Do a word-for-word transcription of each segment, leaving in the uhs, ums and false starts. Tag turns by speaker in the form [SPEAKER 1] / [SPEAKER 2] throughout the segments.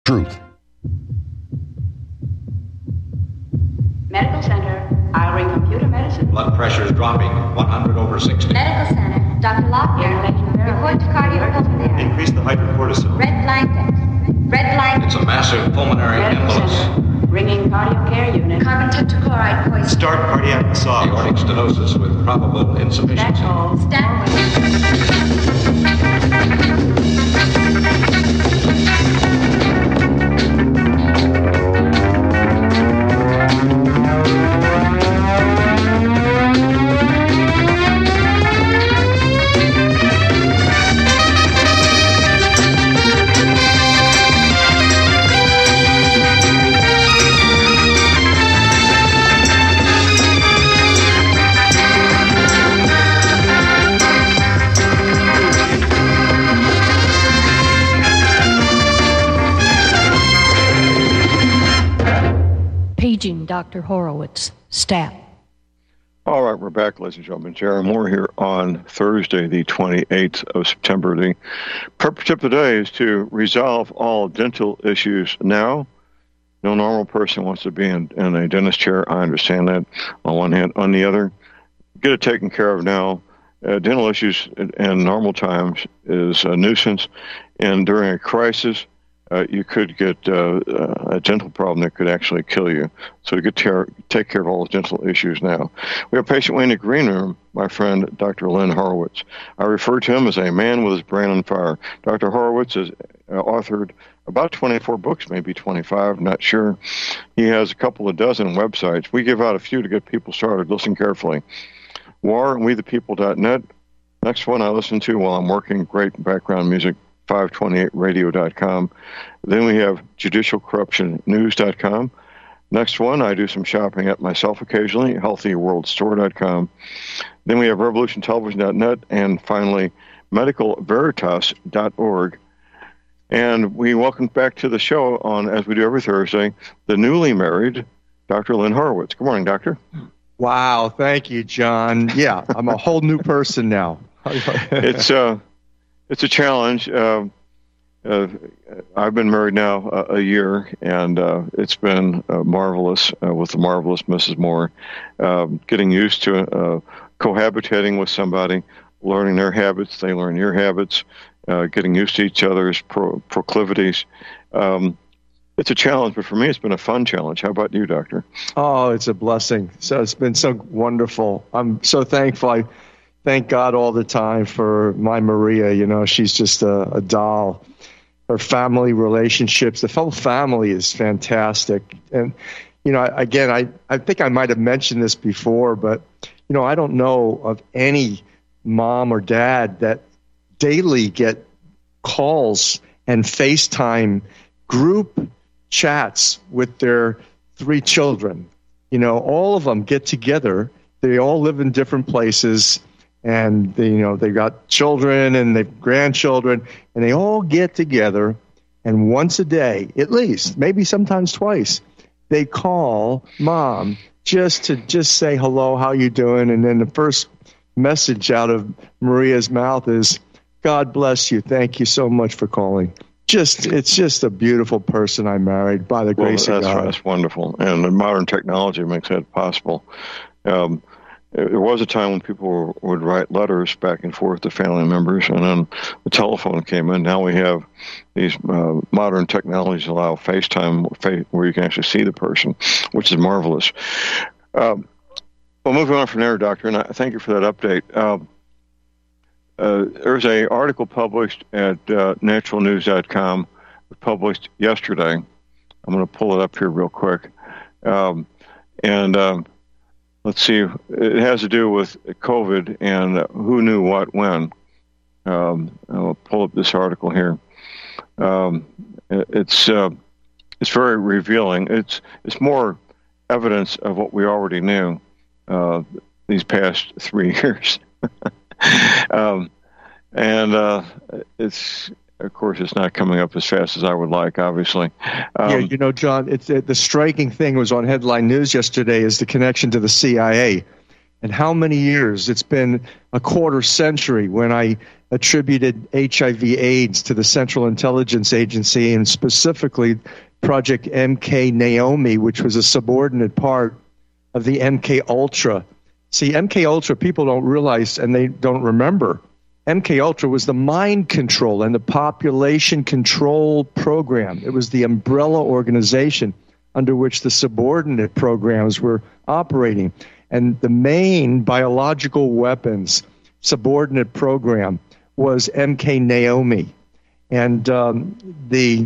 [SPEAKER 1] Truth.
[SPEAKER 2] Medical Center, Iring Computer Medicine.
[SPEAKER 3] Blood pressure is dropping, one hundred over sixty.
[SPEAKER 4] Medical Center, Doctor Lockyer. Report to cardiopulmonary.
[SPEAKER 3] Increase the hydrocortisone.
[SPEAKER 4] Red blanket. Red blanket.
[SPEAKER 3] It's a massive pulmonary
[SPEAKER 2] Medical
[SPEAKER 3] embolus.
[SPEAKER 2] Center, ringing cardio care unit.
[SPEAKER 4] Carbon tetrachloride poison.
[SPEAKER 3] Start cardiac massage. Aortic stenosis with probable insufficiency.
[SPEAKER 2] Stackpole.
[SPEAKER 5] Paging Doctor Horowitz, stat.
[SPEAKER 6] All right, we're back, ladies and gentlemen. Jerry Moore here on Thursday, the twenty-eighth of September. The purpose of today is to resolve all dental issues now. No normal person wants to be in, in a dentist chair. I understand that on one hand. On the other, get it taken care of now. Uh, dental issues in, in normal times is a nuisance, and during a crisis, Uh, you could get uh, uh, a dental problem that could actually kill you. So you could tear, take care of all those dental issues now. We have a patient in the green room, my friend, Doctor Lynn Horowitz. I refer to him as a man with his brain on fire. Doctor Horowitz has uh, authored about twenty-four books, maybe twenty-five, not sure. He has a couple of dozen websites. We give out a few to get people started. Listen carefully. war and we the people dot net. Next one I listen to while I'm working, great background music. five twenty-eight radio dot com. Then we have judicial corruption news dot com. Next one, I do some shopping at myself occasionally, healthy world store dot com. Then we have revolution television dot net, and finally, medical veritas dot org. And we welcome back to the show on, as we do every Thursday, the newly married Doctor Lynn Horowitz. Good morning, Doctor.
[SPEAKER 7] Wow, thank you, John. Yeah, I'm a whole new person now.
[SPEAKER 6] it's uh, it's a challenge. Uh, uh, I've been married now a, a year, and uh, it's been uh, marvelous uh, with the marvelous Missus Moore. Uh, getting used to uh, cohabitating with somebody, learning their habits, they learn your habits, uh, getting used to each other's pro- proclivities. Um, it's a challenge, but for me, it's been a fun challenge. How about you, Doctor?
[SPEAKER 7] Oh, it's a blessing. So it's been so wonderful. I'm so thankful. I thank God all the time for my Maria. You know, she's just a, a doll. Her family relationships, the whole family is fantastic. And, you know, again, I, I think I might have mentioned this before, but, you know, I don't know of any mom or dad that daily get calls and FaceTime group chats with their three children. You know, all of them get together. They all live in different places. And, they, you know, they've got children and they've grandchildren, and they all get together, and once a day, at least, maybe sometimes twice, they call mom just to just say hello, how you doing? And then the first message out of Maria's mouth is, God bless you. Thank you so much for calling. Just, it's just a beautiful person I married by the grace
[SPEAKER 6] well,
[SPEAKER 7] of
[SPEAKER 6] that's,
[SPEAKER 7] God.
[SPEAKER 6] That's wonderful. And the modern technology makes that possible. Um, There was a time when people would write letters back and forth to family members, and then the telephone came in. Now we have these uh, modern technologies allow FaceTime where you can actually see the person, which is marvelous. Um, well, moving on from there, Doctor, and I thank you for that update. Um, uh, there's an article published at uh, natural news dot com, published yesterday. I'm going to pull it up here real quick. Um, and... Um, Let's see. It has to do with COVID and who knew what when. Um, I'll pull up this article here. Um, it's uh, it's very revealing. It's it's more evidence of what we already knew uh, these past three years, um, and uh, it's. Of course, it's not coming up as fast as I would like, obviously. Um,
[SPEAKER 7] yeah, you know, John, it's, it, the striking thing was on Headline News yesterday is the connection to the C I A. And how many years? It's been a quarter century when I attributed H I V AIDS to the Central Intelligence Agency, and specifically Project M K Naomi, which was a subordinate part of the M K Ultra. See, M K Ultra, people don't realize and they don't remember. M K Ultra was the mind control and the population control program. It was the umbrella organization under which the subordinate programs were operating. And the main biological weapons subordinate program was M K Naomi. And um, the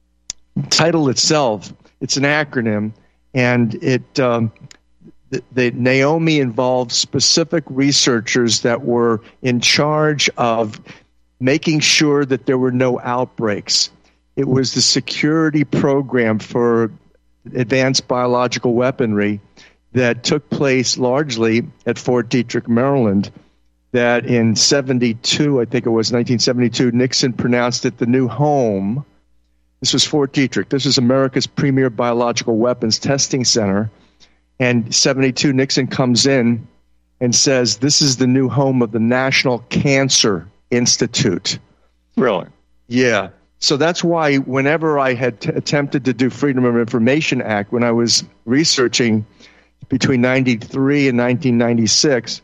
[SPEAKER 7] title itself, it's an acronym, and it um, the, the Naomi involved specific researchers that were in charge of making sure that there were no outbreaks. It was the security program for advanced biological weaponry that took place largely at Fort Detrick, Maryland, that in seventy-two, I think it was nineteen seventy-two, Nixon pronounced it the new home. This was Fort Detrick. This is America's premier biological weapons testing center. And seventy-two, Nixon comes in and says, this is the new home of the National Cancer Institute.
[SPEAKER 6] Really?
[SPEAKER 7] Yeah. So that's why whenever I had t- attempted to do Freedom of Information Act, when I was researching between ninety-three and nineteen ninety-six,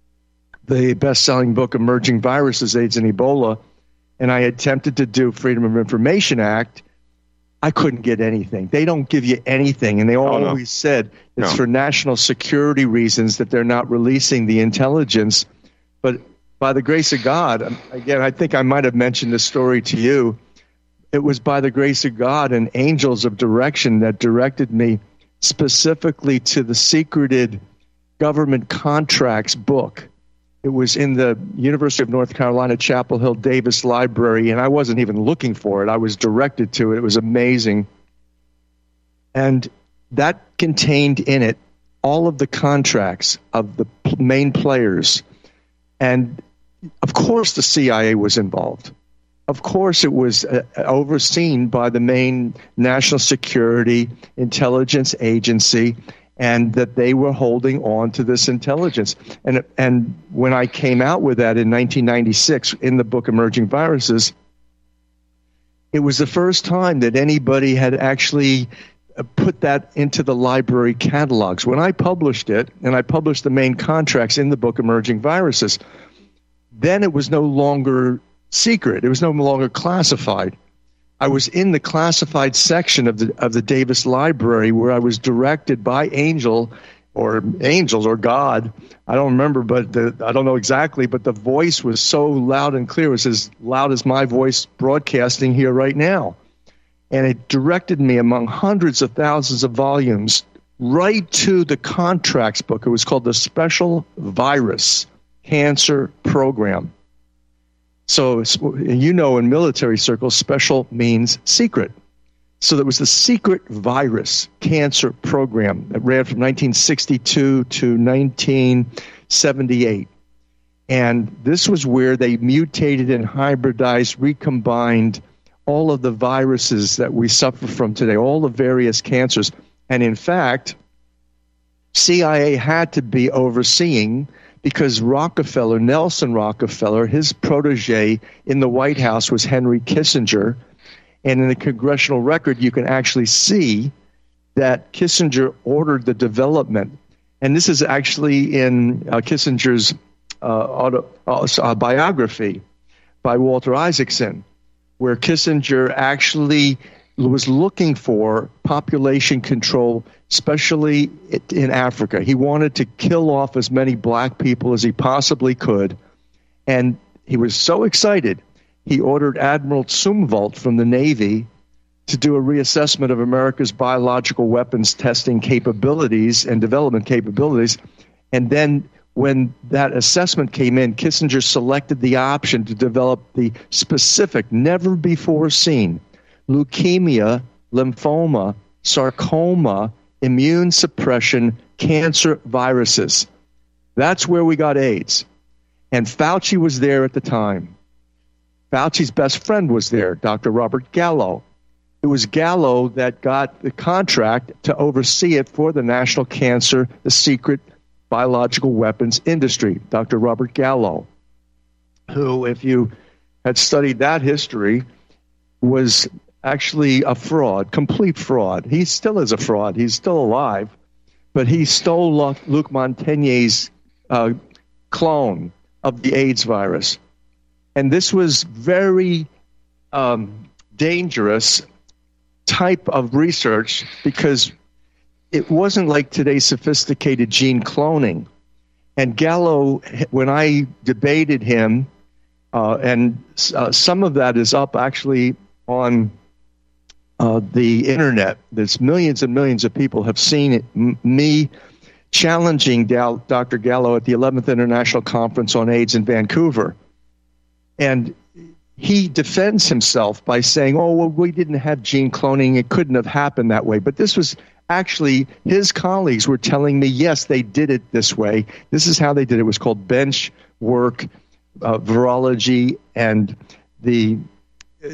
[SPEAKER 7] the best-selling book, Emerging Viruses, AIDS and Ebola, and I attempted to do Freedom of Information Act, I couldn't get anything. They don't give you anything, and they always oh, no. said it's no. for national security reasons that they're not releasing the intelligence. But by the grace of God, again, I think I might have mentioned this story to you, it was by the grace of God and angels of direction that directed me specifically to the secreted government contracts book. It was in the University of North Carolina, Chapel Hill Davis Library, and I wasn't even looking for it. I was directed to it. It was amazing. And that contained in it all of the contracts of the main players. And, of course, the C I A was involved. Of course, it was uh, overseen by the main national security intelligence agency, and that they were holding on to this intelligence. And and when I came out with that in nineteen ninety-six in the book Emerging Viruses, it was the first time that anybody had actually put that into the library catalogs. When I published it, and I published the main contracts in the book Emerging Viruses, then it was no longer secret. It was no longer classified. I was in the classified section of the of the Davis Library, where I was directed by angel or angels or God. I don't remember, but the, I don't know exactly, but the voice was so loud and clear. It was as loud as my voice broadcasting here right now. And it directed me among hundreds of thousands of volumes right to the contracts book. It was called the Special Virus Cancer Program. So, you know, in military circles, special means secret. So there was the secret virus cancer program that ran from nineteen sixty-two to nineteen seventy-eight. And this was where they mutated and hybridized, recombined all of the viruses that we suffer from today, all the various cancers. And in fact, C I A had to be overseeing, because Rockefeller, Nelson Rockefeller, his protege in the White House was Henry Kissinger. And in the congressional record, you can actually see that Kissinger ordered the development. And this is actually in uh, Kissinger's uh, auto, uh, biography by Walter Isaacson, where Kissinger actually was looking for population control, especially in Africa. He wanted to kill off as many black people as he possibly could. And he was so excited, he ordered Admiral Zumwalt from the Navy to do a reassessment of America's biological weapons testing capabilities and development capabilities. And then when that assessment came in, Kissinger selected the option to develop the specific, never before seen, leukemia, lymphoma, sarcoma, immune suppression, cancer viruses. That's where we got AIDS. And Fauci was there at the time. Fauci's best friend was there, Doctor Robert Gallo. It was Gallo that got the contract to oversee it for the National Cancer, the secret biological weapons industry, Doctor Robert Gallo, who, if you had studied that history, was actually a fraud, complete fraud. He still is a fraud. He's still alive, but he stole Luc Montagnier's uh, clone of the AIDS virus. And this was very um, dangerous type of research because it wasn't like today's sophisticated gene cloning. And Gallo, when I debated him, uh, and uh, some of that is up actually on uh, the internet. There's millions and millions of people have seen it. M- me challenging Dal- Doctor Gallo at the eleventh International Conference on AIDS in Vancouver. And he defends himself by saying, oh, well, we didn't have gene cloning. It couldn't have happened that way. But this was actually, his colleagues were telling me, yes, they did it this way. This is how they did it. It was called bench work, uh, virology, and the uh,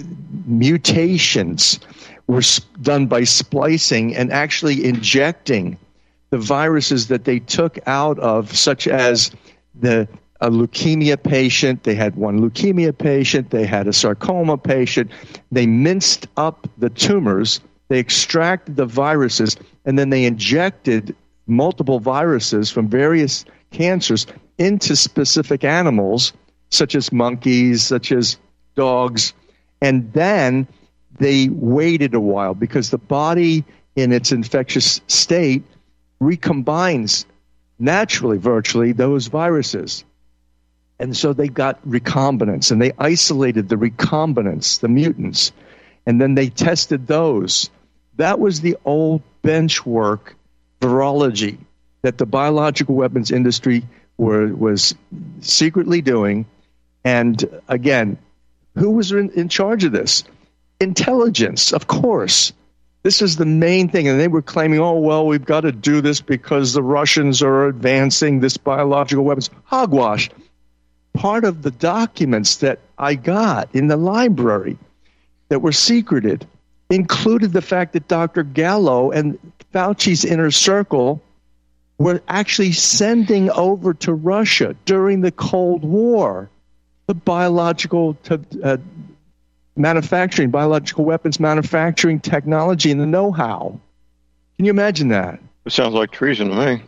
[SPEAKER 7] mutations were sp- done by splicing and actually injecting the viruses that they took out of, such as the a leukemia patient. They had one leukemia patient. They had a sarcoma patient. They minced up the tumors. They extracted the viruses, and then they injected multiple viruses from various cancers into specific animals, such as monkeys, such as dogs. And then they waited a while because the body in its infectious state recombines naturally, virtually, those viruses. And so they got recombinants, and they isolated the recombinants, the mutants, and then they tested those. That was the old bench work virology that the biological weapons industry were, was secretly doing. And again, who was in, in charge of this? Intelligence, of course. This is the main thing. And they were claiming, oh, well, we've got to do this because the Russians are advancing this biological weapons. Hogwash. Part of the documents that I got in the library that were secreted included the fact that Doctor Gallo and Fauci's inner circle were actually sending over to Russia during the Cold War the biological to, uh, manufacturing, biological weapons manufacturing technology and the know-how. Can you imagine that?
[SPEAKER 6] It sounds like treason to me.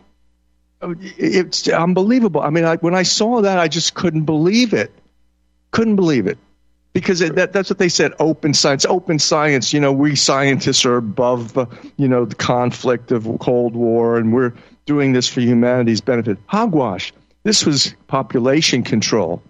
[SPEAKER 7] It's unbelievable. I mean, I, when I saw that, I just couldn't believe it. Couldn't believe it. Because it, that, that's what they said, open science. Open science, you know, we scientists are above, uh, you know, the conflict of Cold War, and we're doing this for humanity's benefit. Hogwash. This was population control.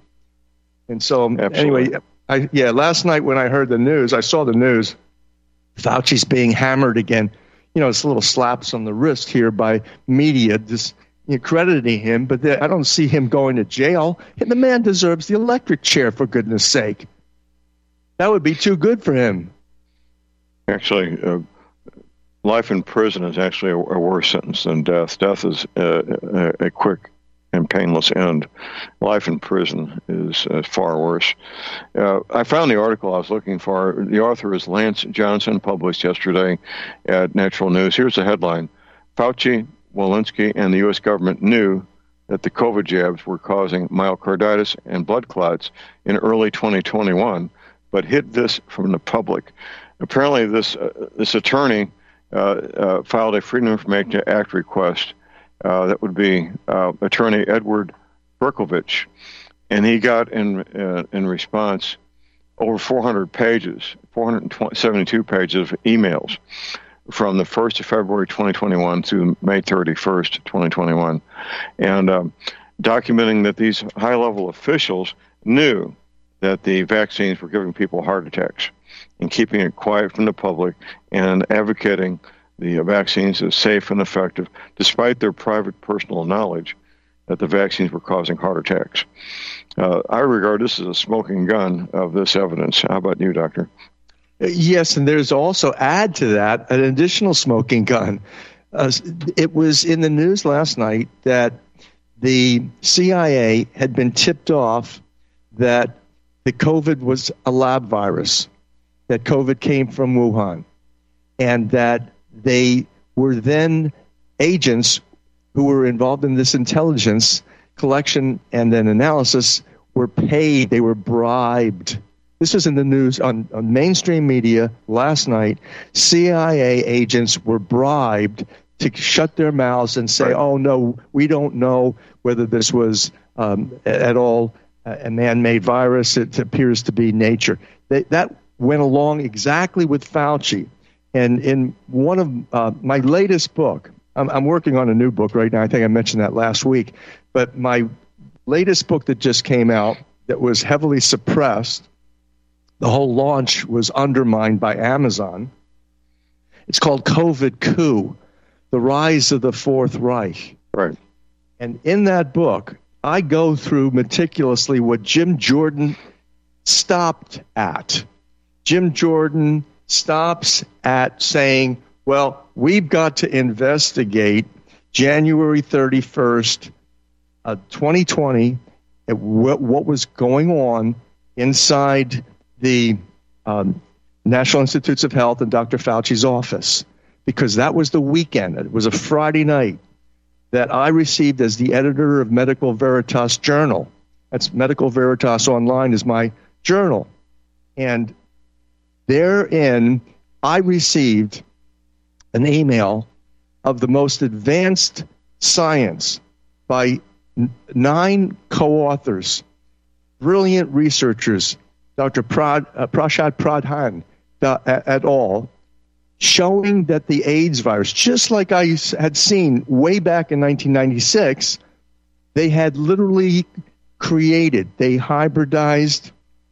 [SPEAKER 7] And so, Absolutely. anyway, I, yeah, last night when I heard the news, I saw the news, Fauci's being hammered again. You know, it's little slaps on the wrist here by media, just crediting him, but I don't see him going to jail. The man deserves the electric chair, for goodness sake. That would be too good for him.
[SPEAKER 6] Actually, uh, life in prison is actually a, a worse sentence than death. Death is uh, a, a quick and painless end. Life in prison is uh, far worse. Uh, I found the article I was looking for. The author is Lance Johnson, published yesterday at Natural News. Here's the headline. Fauci, Walensky, and the U S government knew that the COVID jabs were causing myocarditis and blood clots in early twenty twenty-one, but hid this from the public. Apparently, this uh, this attorney uh, uh, filed a Freedom of Information Act request. Uh, that would be uh, Attorney Edward Berkovich, and he got in uh, in response over four hundred pages, four hundred seventy-two pages of emails from the first of February twenty twenty-one to May thirty-first, twenty twenty-one, and um, documenting that these high-level officials knew that the vaccines were giving people heart attacks and keeping it quiet from the public and advocating the vaccines as safe and effective, despite their private personal knowledge that the vaccines were causing heart attacks. Uh, I regard this as a smoking gun of this evidence. How about you, Doctor?
[SPEAKER 7] Yes, and there's also, add to that, an additional smoking gun. Uh, it was in the news last night that the C I A had been tipped off that the COVID was a lab virus, that COVID came from Wuhan, and that they were then agents who were involved in this intelligence collection and then analysis were paid. They were bribed. This was in the news on, on mainstream media last night. C I A agents were bribed to shut their mouths and say, oh, no, we don't know whether this was um, at all a man-made virus. It appears to be nature. They, that went along exactly with Fauci. And in one of uh, my latest book, I'm, I'm working on a new book right now. I think I mentioned that last week. But my latest book that just came out that was heavily suppressed, the whole launch was undermined by Amazon. It's called COVID Coup, The Rise of the Fourth Reich.
[SPEAKER 6] Right.
[SPEAKER 7] And in that book, I go through meticulously what Jim Jordan stopped at. Jim Jordan stops at saying, well, we've got to investigate January thirty-first, uh, twenty twenty, at what, what was going on inside the um, National Institutes of Health and Doctor Fauci's office, because that was the weekend. It was a Friday night that I received as the editor of Medical Veritas Journal. That's Medical Veritas Online is my journal. And therein, I received an email of the most advanced science by n- nine co-authors, brilliant researchers, Doctor Prad, uh, Prashad Pradhan uh, et al., showing that the AIDS virus, just like I had seen way back in nineteen ninety-six, they had literally created, they hybridized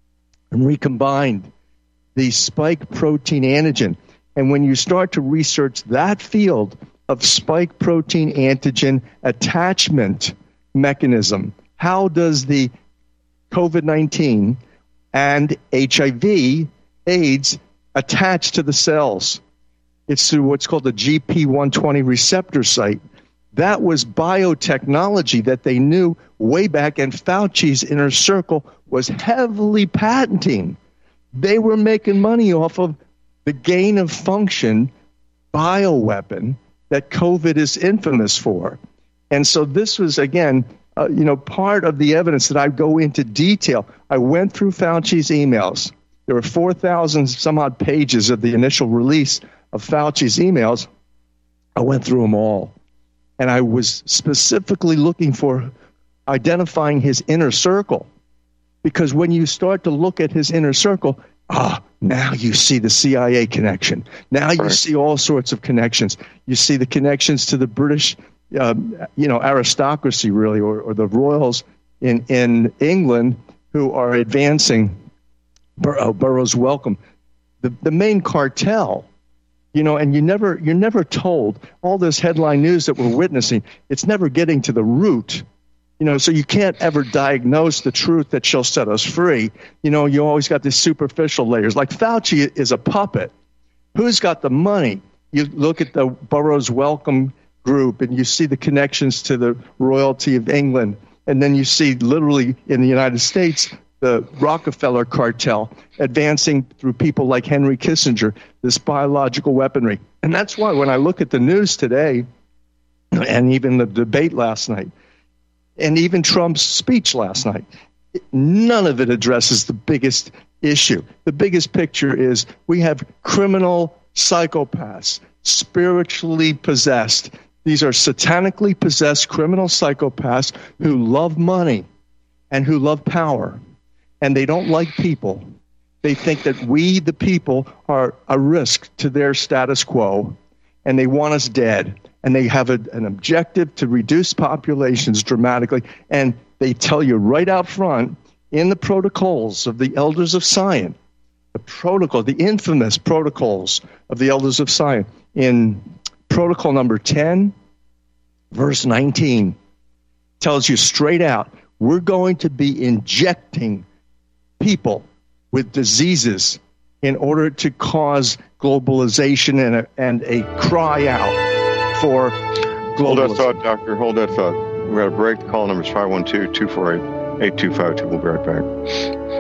[SPEAKER 7] and recombined the spike protein antigen. And when you start to research that field of spike protein antigen attachment mechanism, how does the COVID nineteen and H I V, AIDS, attach to the cells? It's through what's called the G P one twenty receptor site. That was biotechnology that they knew way back, and Fauci's inner circle was heavily patenting. They were making money off of the gain of function bioweapon that COVID is infamous for. And so this was, again, uh, you know, part of the evidence that I go into detail. I went through Fauci's emails. There were four thousand some odd pages of the initial release of Fauci's emails. I went through them all. And I was specifically looking for identifying his inner circle. Because when you start to look at his inner circle, ah, now you see the C I A connection. Now you
[SPEAKER 6] right.
[SPEAKER 7] see all sorts of connections. You see the connections to the British, um, you know, aristocracy, really, or, or the royals in, in England who are advancing Bur- uh, Burroughs Wellcome, the, the main cartel. You know, and you never, you're never told all this headline news that we're witnessing. It's never getting to the root. You know, so you can't ever diagnose the truth that shall set us free. You know, you always got these superficial layers. Like Fauci is a puppet. Who's got the money? You look at the Burroughs Wellcome group and you see the connections to the royalty of England. And then you see literally in the United States, the Rockefeller cartel advancing through people like Henry Kissinger, this biological weaponry. And that's why when I look at the news today, and even the debate last night, and even Trump's speech last night, none of it addresses the biggest issue. The biggest picture is we have criminal psychopaths, spiritually possessed. These are satanically possessed criminal psychopaths who love money and who love power. And they don't like people. They think that we, the people, are a risk to their status quo, and they want us dead. And they have a, an objective to reduce populations dramatically. And they tell you right out front in the protocols of the Elders of Zion, the protocol, the infamous protocols of the Elders of Zion, in protocol number ten, verse nineteen, tells you straight out, we're going to be injecting people with diseases in order to cause globalization and a, and a cry out for globalization.
[SPEAKER 6] Hold that thought, Doctor. Hold that thought. We're at a break. The call number is five one two, two four eight, eight two five two. We'll be right back.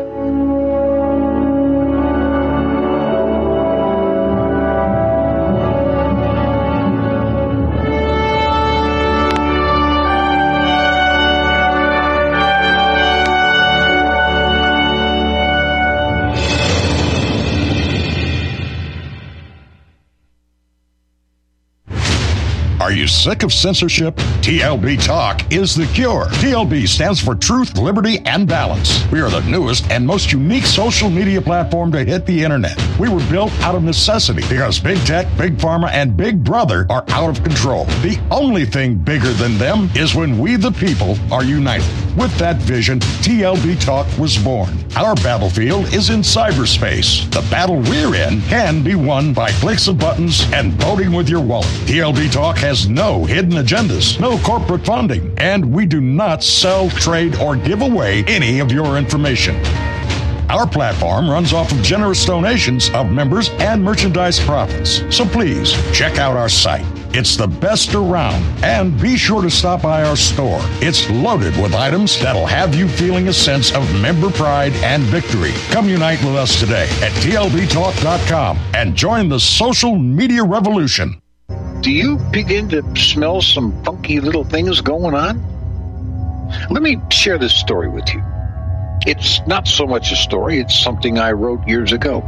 [SPEAKER 1] Are you sick of censorship? T L B Talk is the cure. T L B stands for Truth, Liberty, and Balance. We are the newest and most unique social media platform to hit the internet. We were built out of necessity because big tech, big pharma, and big brother are out of control. The only thing bigger than them is when we, the people, are united. With that vision, T L B Talk was born. Our battlefield is in cyberspace. The battle we're in can be won by clicks of buttons and voting with your wallet. T L B Talk has no hidden agendas, no corporate funding, and we do not sell, trade, or give away any of your information. Our platform runs off of generous donations of members and merchandise profits. So please check out our site. It's the best around. And be sure to stop by our store. It's loaded with items that'll have you feeling a sense of member pride and victory. Come unite with us today at T L B talk dot com and join the social media revolution.
[SPEAKER 8] Do you begin to smell some funky little things going on? Let me share this story with you. It's not so much a story, it's something I wrote years ago.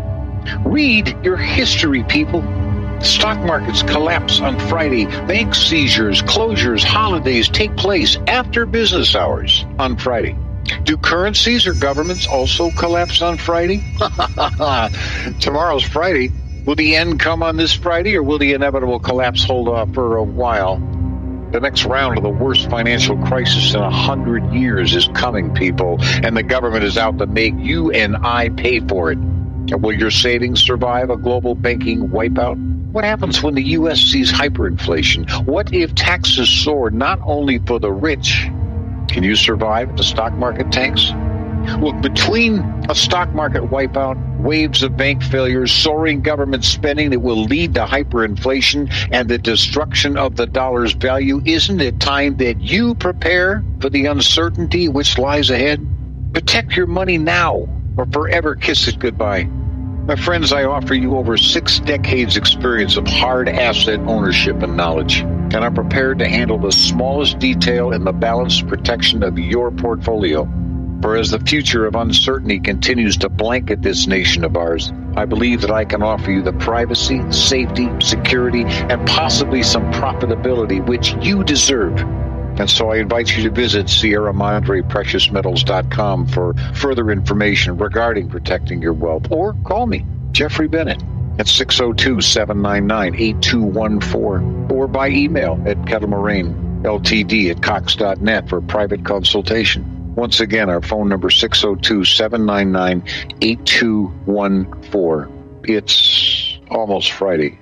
[SPEAKER 8] Read your history, people. Stock markets collapse on Friday. Bank seizures, closures, holidays take place after business hours on Friday. Do currencies or governments also collapse on Friday? Tomorrow's Friday. Will the end come on this Friday, or will the inevitable collapse hold off for a while? The next round of the worst financial crisis in a hundred years is coming, people, and the government is out to make you and I pay for it. And will your savings survive a global banking wipeout? What happens when the U S sees hyperinflation? What if taxes soar not only for the rich? Can you survive if the stock market tanks? Look, between a stock market wipeout, waves of bank failures, soaring government spending that will lead to hyperinflation, and the destruction of the dollar's value, isn't it time that you prepare for the uncertainty which lies ahead? Protect your money now, or forever kiss it goodbye. My friends, I offer you over six decades experience of hard asset ownership and knowledge, and I'm prepared to handle the smallest detail in the balanced protection of your portfolio. For as the future of uncertainty continues to blanket this nation of ours, I believe that I can offer you the privacy, safety, security, and possibly some profitability which you deserve. And so I invite you to visit Sierra Madre Precious Metals dot com for further information regarding protecting your wealth. Or call me, Jeffrey Bennett, at six oh two, seven nine nine, eight two one four, or by email at kettlemoraine L T D at cox dot net for private consultation. Once again, our phone number six oh two, seven nine nine, eight two one four. It's almost Friday.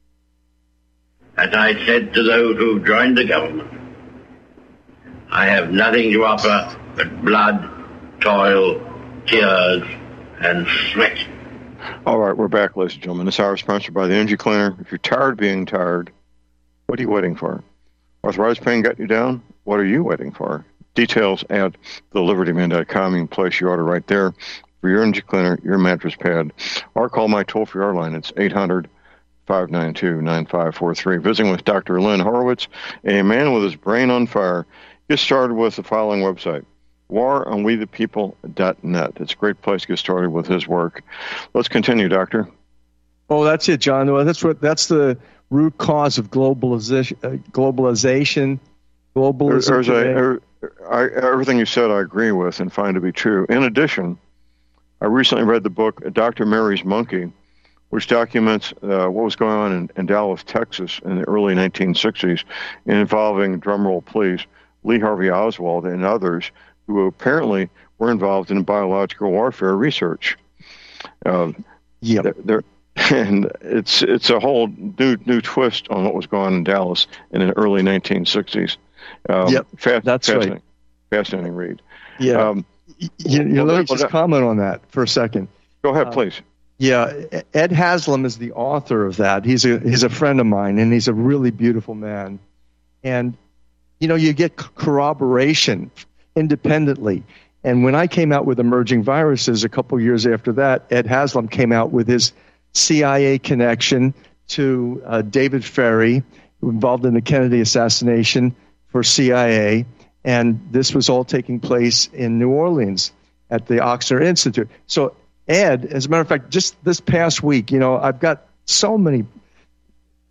[SPEAKER 9] As I said to those who joined the government, I have nothing to offer but blood, toil, tears, and sweat.
[SPEAKER 6] All right, we're back, ladies and gentlemen. This hour is sponsored by the Energy Cleaner. If you're tired of being tired, what are you waiting for? Arthritis pain got you down? What are you waiting for? Details at the liberty man dot com. You can place your order right there for your Energy Cleaner, your mattress pad, or call my toll-free R line. It's eight hundred, five nine two, nine five four three. Visiting with Doctor Lynn Horowitz, a man with his brain on fire. Get started with the following website, war on we the people dot net. It's a great place to get started with his work. Let's continue, Doctor.
[SPEAKER 7] Oh, that's it, John. Well, that's what that's the root cause of globalization. Uh, globalization. Globalism.
[SPEAKER 6] There's a, I, everything you said I agree with and find to be true. In addition, I recently read the book Doctor Mary's Monkey, which documents uh, what was going on in, in Dallas, Texas in the early nineteen sixties involving, drumroll please, Lee Harvey Oswald and others who apparently were involved in biological warfare research. Um,
[SPEAKER 7] yeah,
[SPEAKER 6] they're, they're, and it's it's a whole new new twist on what was going on in Dallas in the early nineteen sixties. Um,
[SPEAKER 7] yep,
[SPEAKER 6] fast,
[SPEAKER 7] that's
[SPEAKER 6] fascinating,
[SPEAKER 7] right.
[SPEAKER 6] Fascinating read.
[SPEAKER 7] Yeah, um, you, you well, let me just well, comment on that for a second.
[SPEAKER 6] Go ahead,
[SPEAKER 7] uh,
[SPEAKER 6] please.
[SPEAKER 7] Yeah, Ed Haslam is the author of that. He's a he's a friend of mine, and he's a really beautiful man. And you know, you get corroboration independently. And when I came out with Emerging Viruses a couple years after that, Ed Haslam came out with his C I A connection to uh, David Ferrie, who involved in the Kennedy assassination for C I A. And this was all taking place in New Orleans at the Ochsner Institute. So Ed, as a matter of fact, just this past week, you know, I've got so many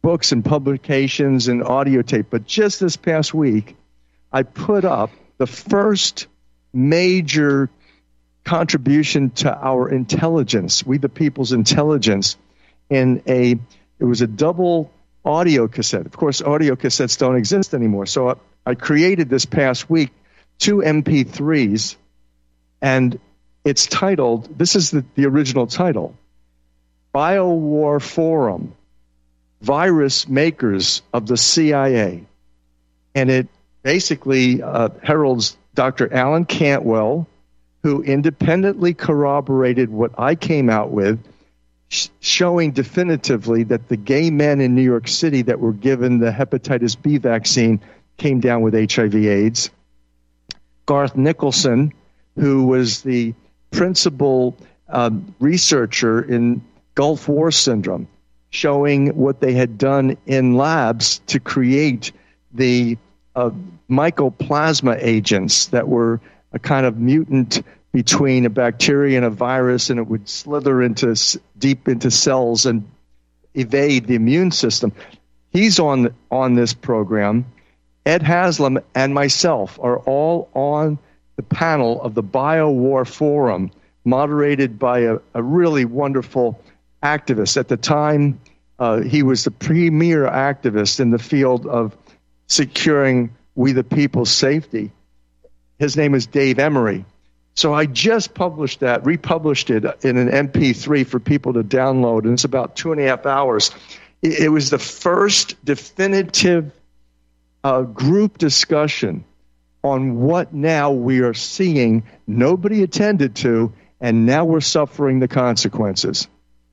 [SPEAKER 7] books and publications and audio tape. But just this past week, I put up the first major contribution to our intelligence, we the people's intelligence, in a, it was a double audio cassette. Of course, audio cassettes don't exist anymore. So I, I created this past week two M P threes, and it's titled, this is the, the original title, BioWar Forum, Virus Makers of the C I A. And it basically uh, heralds Doctor Alan Cantwell, who independently corroborated what I came out with, sh- showing definitively that the gay men in New York City that were given the hepatitis B vaccine came down with H I V AIDS. Garth Nicholson, who was the principal um, researcher in Gulf War syndrome, showing what they had done in labs to create the uh, mycoplasma agents that were a kind of mutant between a bacteria and a virus, and it would slither into deep into cells and evade the immune system. He's on on this program. Ed Haslam and myself are all on the panel of the BioWar Forum, moderated by a, a really wonderful activist. At the time, uh, he was the premier activist in the field of securing we the people's safety. His name is Dave Emery. So I just published that, republished it in an M P three for people to download, and it's about two and a half hours. It, it was the first definitive uh, group discussion on what now we are seeing nobody attended to, and now we're suffering the consequences.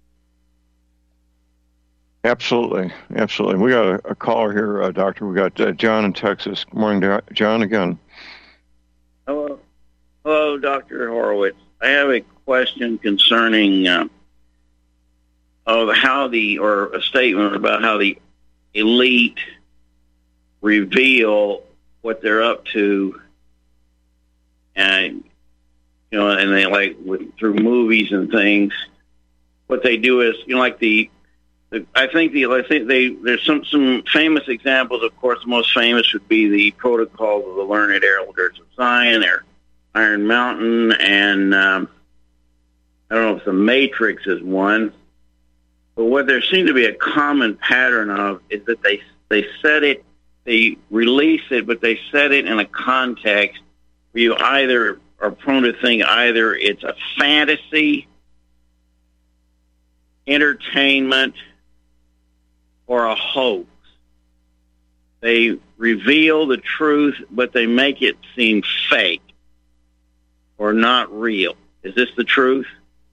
[SPEAKER 6] Absolutely, absolutely. We got a, a caller here, uh, Doctor. We got uh, John in Texas. Good morning, John, again.
[SPEAKER 10] Hello, hello, Doctor Horowitz. I have a question concerning uh, of how the, or a statement about how the elite reveal what they're up to, and you know, and they like with, through movies and things. What they do is, you know, like the, the I think the I think they there's some some famous examples. Of course, the most famous would be the Protocols of the Learned Elders of Zion, or Iron Mountain, and um, I don't know if the Matrix is one. But what there seems to be a common pattern of is that they they set it. They release it, but they set it in a context where you either are prone to think either it's a fantasy, entertainment, or a hoax. They reveal the truth, but they make it seem fake or not real. Is this the truth?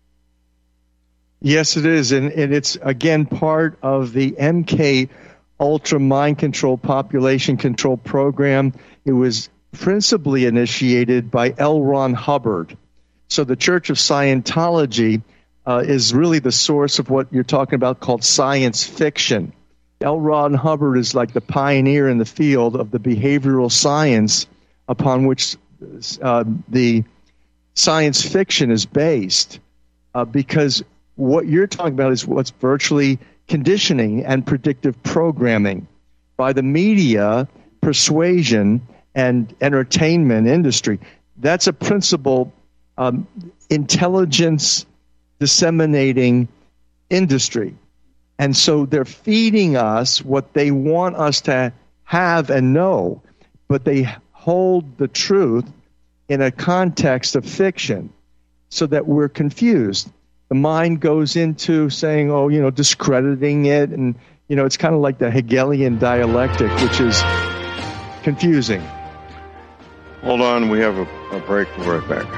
[SPEAKER 7] Yes, it is. And, and it's, again, part of the M K Ultra Mind Control Population Control Program. It was principally initiated by L. Ron Hubbard. So the Church of Scientology uh, is really the source of what you're talking about called science fiction. L. Ron Hubbard is like the pioneer in the field of the behavioral science upon which uh, the science fiction is based, uh, because what you're talking about is what's virtually conditioning and predictive programming by the media, persuasion, and entertainment industry. That's a principal um, intelligence disseminating industry. And so they're feeding us what they want us to have and know, but they hold the truth in a context of fiction so that we're confused. The mind goes into saying, oh, you know, discrediting it. And, you know, it's kind of like the Hegelian dialectic, which is confusing.
[SPEAKER 6] Hold on. We have a, a break. We'll be right back.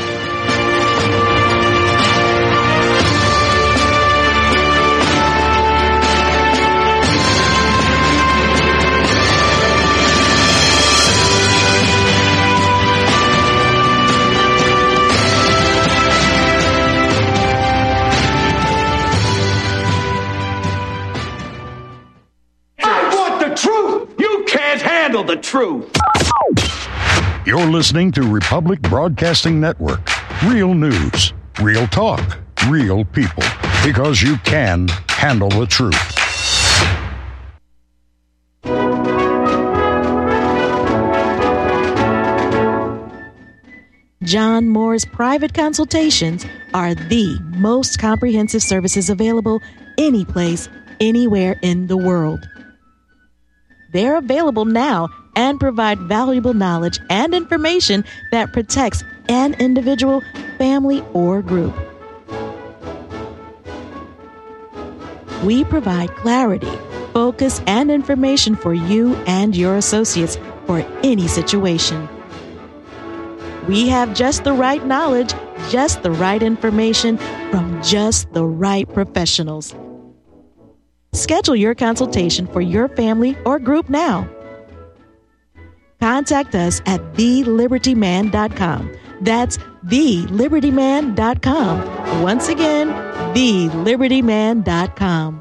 [SPEAKER 11] The truth.
[SPEAKER 1] You're listening to Republic Broadcasting Network. Real news, real talk, real people. Because you can handle the truth.
[SPEAKER 12] John Moore's private consultations are the most comprehensive services available any place, anywhere in the world. They're available now and provide valuable knowledge and information that protects an individual, family, or group. We provide clarity, focus, and information for you and your associates for any situation. We have just the right knowledge, just the right information from just the right professionals. Schedule your consultation for your family or group now. Contact us at the liberty man dot com. That's the liberty man dot com. Once again, the liberty man dot com.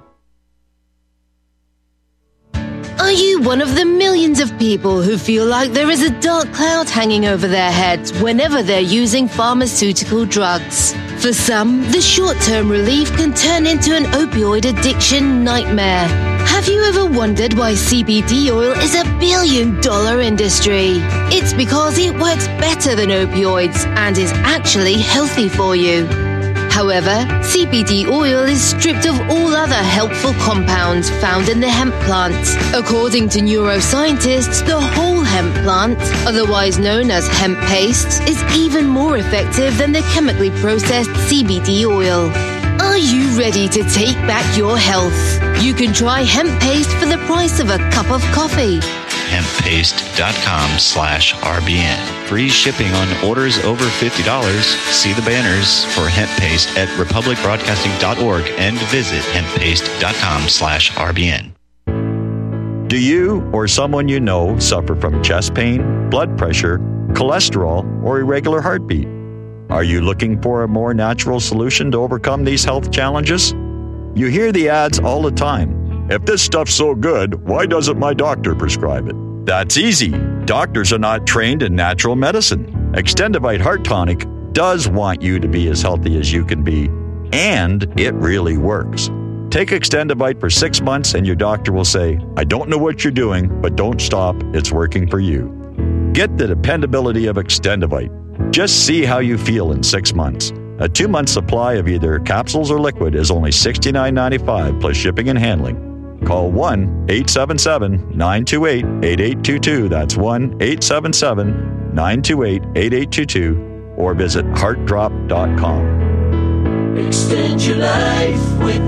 [SPEAKER 13] Are you one of the millions of people who feel like there is a dark cloud hanging over their heads whenever they're using pharmaceutical drugs? For some, the short-term relief can turn into an opioid addiction nightmare. Have you ever wondered why C B D oil is a billion-dollar industry? It's because it works better than opioids and is actually healthy for you. However, C B D oil is stripped of all other helpful compounds found in the hemp plant. According to neuroscientists, the whole hemp plant, otherwise known as hemp paste, is even more effective than the chemically processed C B D oil. Are you ready to take back your health? You can try hemp paste for the price of a cup of coffee.
[SPEAKER 14] hemppaste.com slash RBN. Free shipping on orders over fifty dollars. See the banners for hemp paste at republic broadcasting dot org and visit hemppaste.com slash RBN.
[SPEAKER 15] Do you or someone you know suffer from chest pain, blood pressure, cholesterol, or irregular heartbeat? Are you looking for a more natural solution to overcome these health challenges? You hear the ads all the time. If this stuff's so good, why doesn't my doctor prescribe it? That's easy. Doctors are not trained in natural medicine. Extendivite Heart Tonic does want you to be as healthy as you can be, and it really works. Take Extendivite for six months and your doctor will say, I don't know what you're doing, but don't stop. It's working for you. Get the dependability of Extendivite. Just see how you feel in six months. A two-month supply of either capsules or liquid is only sixty-nine ninety-five plus shipping and handling. Call one eight seven seven nine two eight eight eight two two. That's one eight seven seven nine two eight eight eight two two or visit heart drop dot com.
[SPEAKER 16] Extend your life with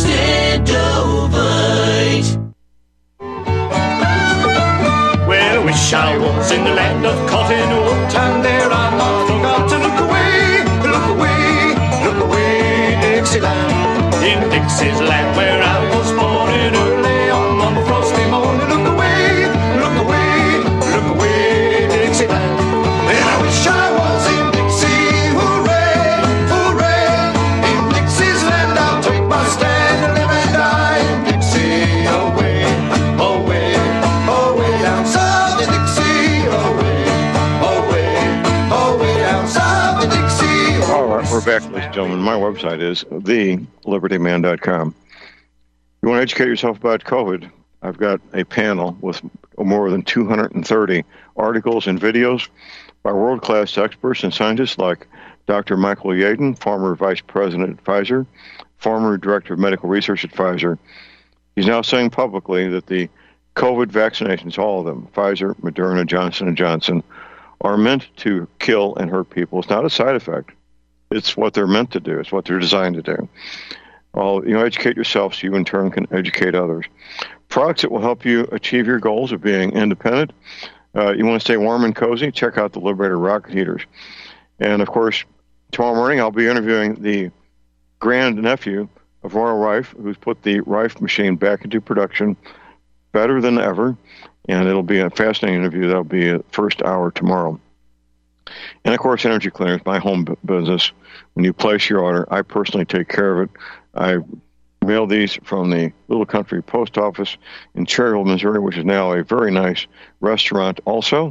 [SPEAKER 16] Extendovite. Well, I wish I was in the land of cotton wool, and there I'm not forgot to look away, look away, look away, Dixieland. In Dixie's land where I was born in early on one frosty morning, look away, look away, look away, Dixieland. And I wish I was in Dixie, hooray, hooray. In Dixie's land I'll take my stand and live and die in Dixie, away, away, away down south in Dixie, away, away, away down south in Dixie.
[SPEAKER 6] All right, we're back, ladies and gentlemen. My website is the liberty man dot com. You want to educate yourself about COVID? I've got a panel with more than two hundred thirty articles and videos by world-class experts and scientists like Doctor Michael Yaden, former vice president at Pfizer, former director of medical research at Pfizer. He's now saying publicly that the COVID vaccinations, all of them, Pfizer, Moderna, Johnson and Johnson, are meant to kill and hurt people. It's not a side effect. It's what they're meant to do. It's what they're designed to do. All, you know, educate yourself so you in turn can educate others. Products that will help you achieve your goals of being independent. Uh, you want to stay warm and cozy? Check out the Liberator rocket heaters. And of course, tomorrow morning I'll be interviewing the grandnephew of Royal Rife, who's put the Rife machine back into production better than ever. And it'll be a fascinating interview. That'll be a first hour tomorrow. And, of course, Energy Cleaners, my home b- business. When you place your order, I personally take care of it. I mail these from the Little Country Post Office in Cherryville, Missouri, which is now a very nice restaurant also.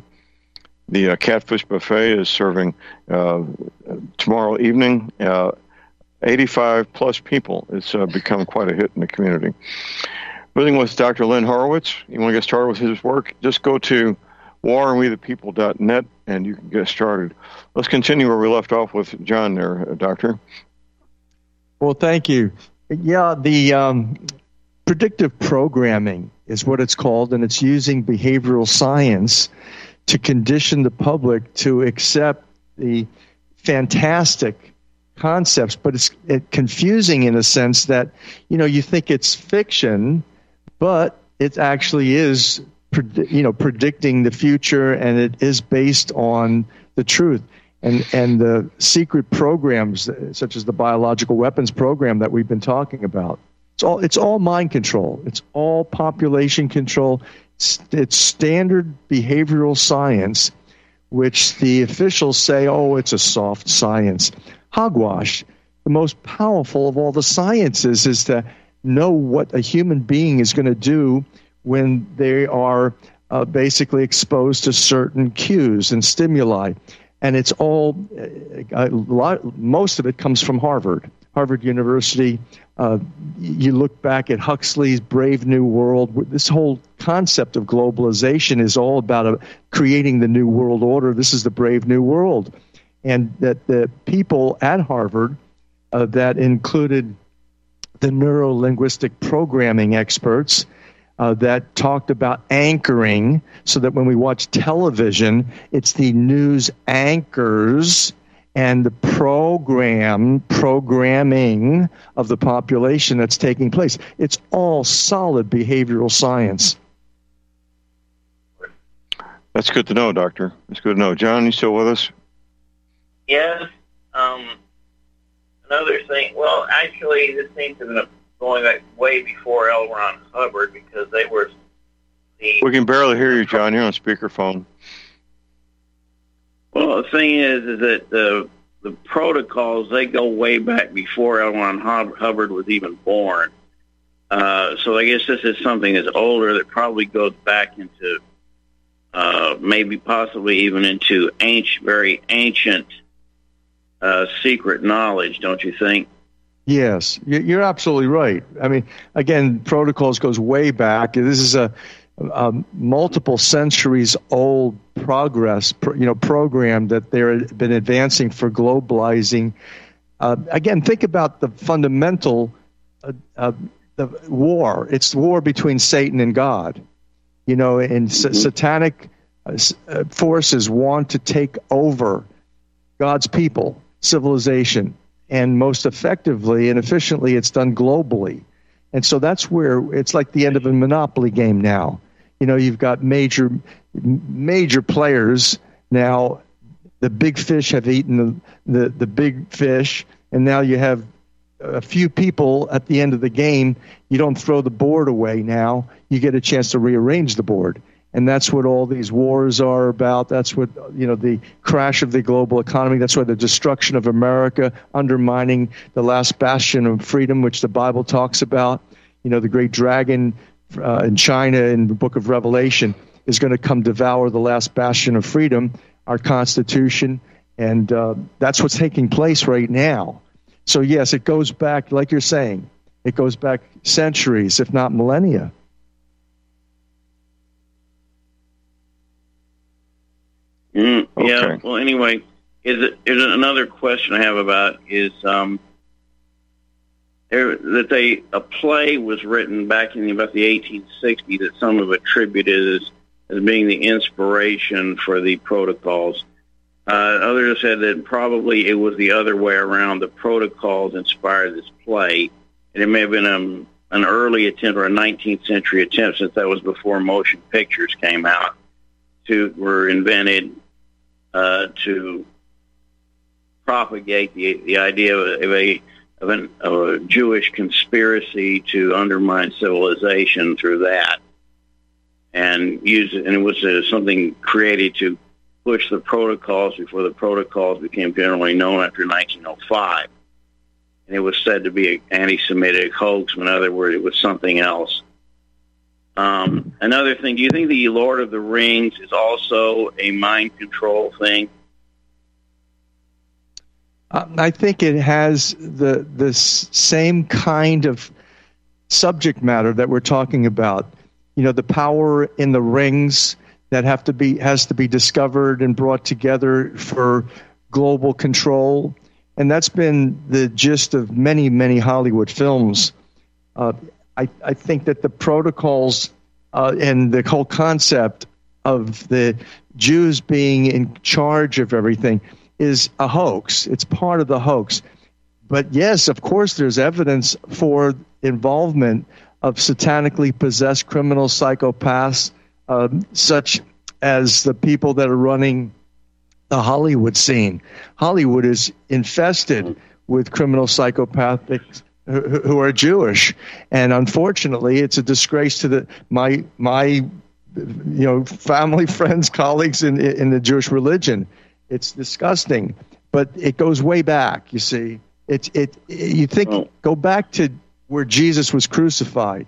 [SPEAKER 6] The uh, Catfish Buffet is serving uh, tomorrow evening. Uh, eighty-five plus people. It's uh, become quite a hit in the community. Visiting with Doctor Lynn Horowitz. You want to get started with his work? Just go to war and we the people dot net, and you can get started. Let's continue where we left off with John there, uh, Doctor.
[SPEAKER 7] Well, thank you. Yeah, the um, predictive programming is what it's called, and it's using behavioral science to condition the public to accept the fantastic concepts, but it's it confusing in a sense that, you know, you think it's fiction, but it actually is, you know, predicting the future, and it is based on the truth. And and the secret programs, such as the biological weapons program that we've been talking about, it's all it's all mind control. It's all population control. It's, it's standard behavioral science, which the officials say, oh, it's a soft science. Hogwash. The most powerful of all the sciences is to know what a human being is going to do when they are uh, basically exposed to certain cues and stimuli. And it's all, a lot, most of it comes from Harvard, Harvard University. Uh, you look back at Huxley's Brave New World. This whole concept of globalization is all about a, creating the new world order. This is the Brave New World. And that the people at Harvard uh, that included the neuro-linguistic programming experts uh, that talked about anchoring, so that when we watch television, it's the news anchors and the program programming of the population that's taking place. It's all solid behavioral science.
[SPEAKER 6] That's good to know, Doctor. That's good to know. John, you still with us?
[SPEAKER 10] Yes. Um, another thing, well, actually, this seems to be going back way before L. Ron Hubbard, because they were the...
[SPEAKER 6] We can barely hear you, John. You're on speakerphone.
[SPEAKER 10] Well, the thing is, is that the the protocols, they go way back before L. Ron Hubbard was even born. Uh, so I guess this is something that's older that probably goes back into uh, maybe possibly even into ancient, very ancient uh, secret knowledge, don't you think?
[SPEAKER 7] Yes, you're absolutely right. I mean, again, protocols goes way back. This is a, a multiple centuries old progress, you know, program that they've been advancing for globalizing. Uh, again, think about the fundamental uh, uh, the war. It's the war between Satan and God. You know, and mm-hmm. sa- satanic uh, forces want to take over God's people, civilization. And most effectively and efficiently, it's done globally. And so that's where it's like the end of a monopoly game now. You know, you've got major, major players now. The big fish have eaten the, the, the big fish, and now you have a few people at the end of the game. You don't throw the board away now. You get a chance to rearrange the board. And that's what all these wars are about. That's what, you know, the crash of the global economy. That's why the destruction of America, undermining the last bastion of freedom, which the Bible talks about. You know, the great dragon uh, in China in the book of Revelation is going to come devour the last bastion of freedom, our Constitution. And uh, that's what's taking place right now. So, yes, it goes back, like you're saying, it goes back centuries, if not millennia.
[SPEAKER 10] Mm, yeah.
[SPEAKER 6] Okay.
[SPEAKER 10] Well, anyway, is it, is it another question I have about is um, there, that they a play was written back in about the eighteen sixties that some have attributed as, as being the inspiration for the protocols. Uh, others said that probably it was the other way around. The protocols inspired this play, and it may have been um, an early attempt or a nineteenth century attempt, since that was before motion pictures came out, to were invented. Uh, to propagate the the idea of a, of a of, an, of a Jewish conspiracy to undermine civilization through that, and use it, and it was uh, something created to push the protocols before the protocols became generally known after nineteen oh five, and it was said to be an anti-Semitic hoax. In other words, it was something else. Um, another thing, do you think the Lord of the Rings is also a mind control thing?
[SPEAKER 7] Uh, I think it has the the same kind of subject matter that we're talking about. You know, the power in the rings, that have to be has to be discovered and brought together for global control. And that's been the gist of many, many Hollywood films. Uh, I, I think that the protocols uh, and the whole concept of the Jews being in charge of everything is a hoax. It's part of the hoax. But yes, of course, there's evidence for involvement of satanically possessed criminal psychopaths, um, such as the people that are running the Hollywood scene. Hollywood is infested with criminal psychopathics who, who are Jewish, and unfortunately, it's a disgrace to the my my you know family, friends, colleagues in in the Jewish religion. It's disgusting, but it goes way back. You see, it it, it you think oh. go back to where Jesus was crucified.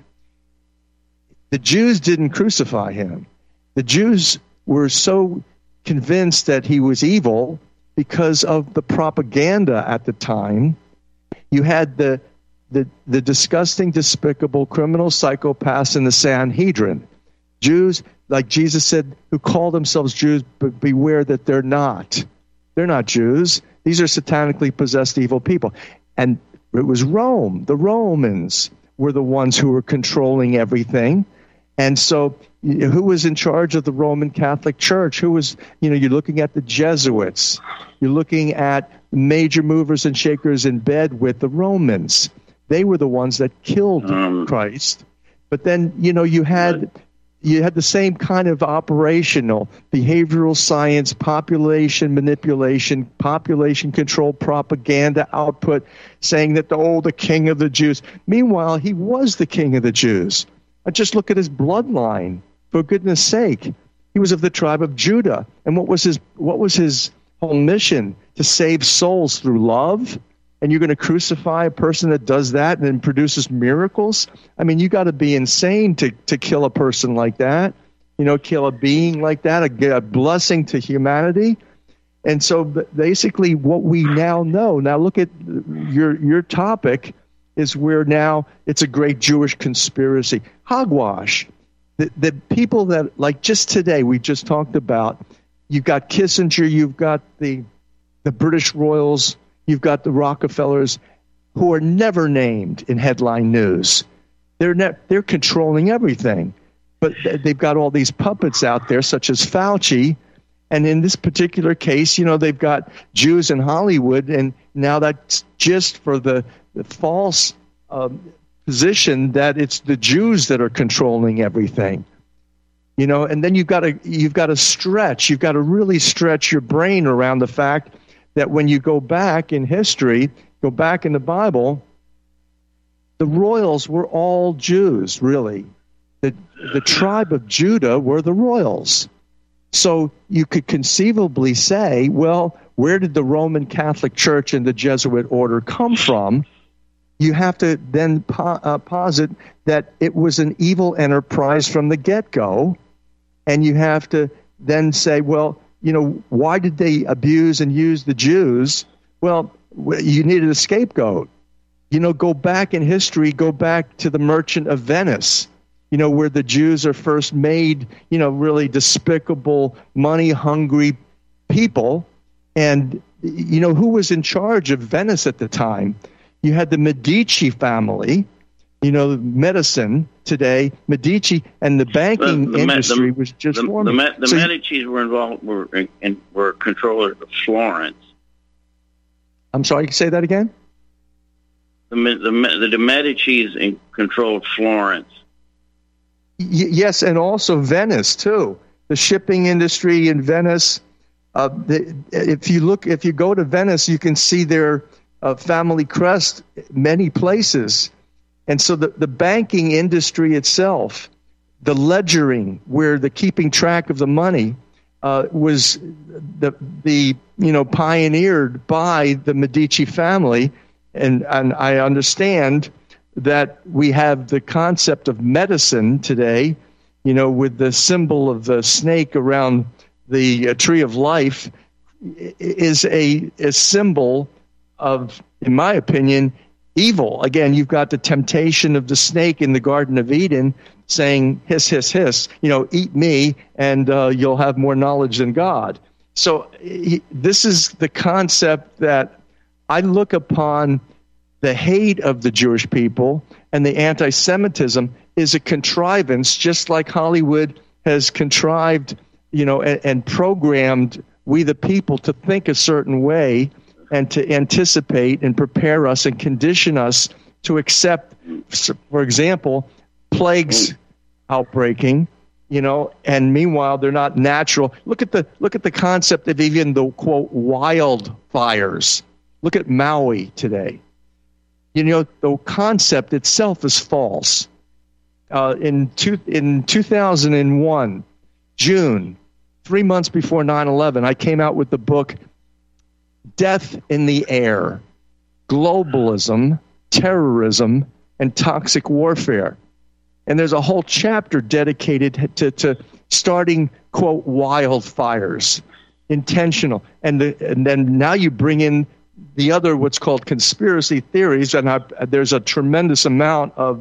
[SPEAKER 7] The Jews didn't crucify him. The Jews were so convinced that he was evil because of the propaganda at the time. You had the the, the disgusting, despicable criminal psychopaths in the Sanhedrin. Jews, like Jesus said, who call themselves Jews, but beware that they're not. They're not Jews. These are satanically possessed evil people. And it was Rome. The Romans were the ones who were controlling everything. And so who was in charge of the Roman Catholic Church? Who was, you know, you're looking at the Jesuits. You're looking at major movers and shakers in bed with the Romans. They were the ones that killed um, Christ. But then, you know, you had you had the same kind of operational, behavioral science, population manipulation, population control propaganda output, saying that, oh, the king of the Jews. Meanwhile, he was the king of the Jews. Just look at his bloodline. For goodness sake, he was of the tribe of Judah. And what was his what was his whole mission? To save souls through love? And you're going to crucify a person that does that and then produces miracles? I mean, you got to be insane to, to kill a person like that, you know, kill a being like that, a, a blessing to humanity. And so basically what we now know, now look at your your topic, is where now it's a great Jewish conspiracy. Hogwash. The, the people that, like just today, we just talked about, you've got Kissinger, you've got the the British royals, you've got the Rockefellers, who are never named in headline news. They're ne- they're controlling everything. But they've got all these puppets out there, such as Fauci. And in this particular case, you know, they've got Jews in Hollywood, and now that's just for the, the false um, position that it's the Jews that are controlling everything. You know, and then you've got to you've got to stretch, you've got to really stretch your brain around the fact that when you go back in history, go back in the Bible, the royals were all Jews, really. The the tribe of Judah were the royals. So you could conceivably say, well, where did the Roman Catholic Church and the Jesuit order come from? You have to then po- uh, posit that it was an evil enterprise from the get-go. And you have to then say, well, you know, why did they abuse and use the Jews? Well, you needed a scapegoat. You know, go back in history, go back to the Merchant of Venice, you know, where the Jews are first made, you know, really despicable, money-hungry people. And, you know, who was in charge of Venice at the time? You had the Medici family, you know, medicine today, Medici, and the banking the, the, industry the, was just
[SPEAKER 10] the,
[SPEAKER 7] forming.
[SPEAKER 10] The, the
[SPEAKER 7] so
[SPEAKER 10] Medicis were involved, were, in, were controllers of Florence.
[SPEAKER 7] I'm sorry, say that again?
[SPEAKER 10] The, the, the Medicis in, controlled Florence.
[SPEAKER 7] Y- yes, and also Venice, too. The shipping industry in Venice. Uh, the, if you look, if you go to Venice, you can see their uh, family crest many places. And so the, the banking industry itself, the ledgering, where the keeping track of the money, uh, was the the you know pioneered by the Medici family, and and I understand that we have the concept of medicine today, you know, with the symbol of the snake around the uh, tree of life, is a, a symbol of, in my opinion, evil. Again, you've got the temptation of the snake in the Garden of Eden, saying, hiss, hiss, hiss, you know, eat me and uh, you'll have more knowledge than God. So he, this is the concept that I look upon the hate of the Jewish people and the anti-Semitism is a contrivance, just like Hollywood has contrived, you know, and, and programmed we the people to think a certain way and to anticipate and prepare us and condition us to accept, for example, plagues outbreaking, you know, and meanwhile they're not natural. Look at the look at the concept of even the quote wildfires. Look at Maui today. You know, the concept itself is false. Uh, in two, in two thousand one, June, three months before nine eleven, I came out with the book Death in the Air: Globalism, Terrorism, and Toxic Warfare. And there's a whole chapter dedicated to, to starting, quote, wildfires, intentional. And, the, and then now you bring in the other what's called conspiracy theories, and I, there's a tremendous amount of